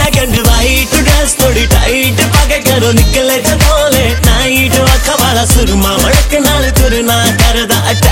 black and white dress थोड़ी tight पाके करो निकले जदों लेट नाइट अखा वाला सुरमा मड़क नाल तुरना करदा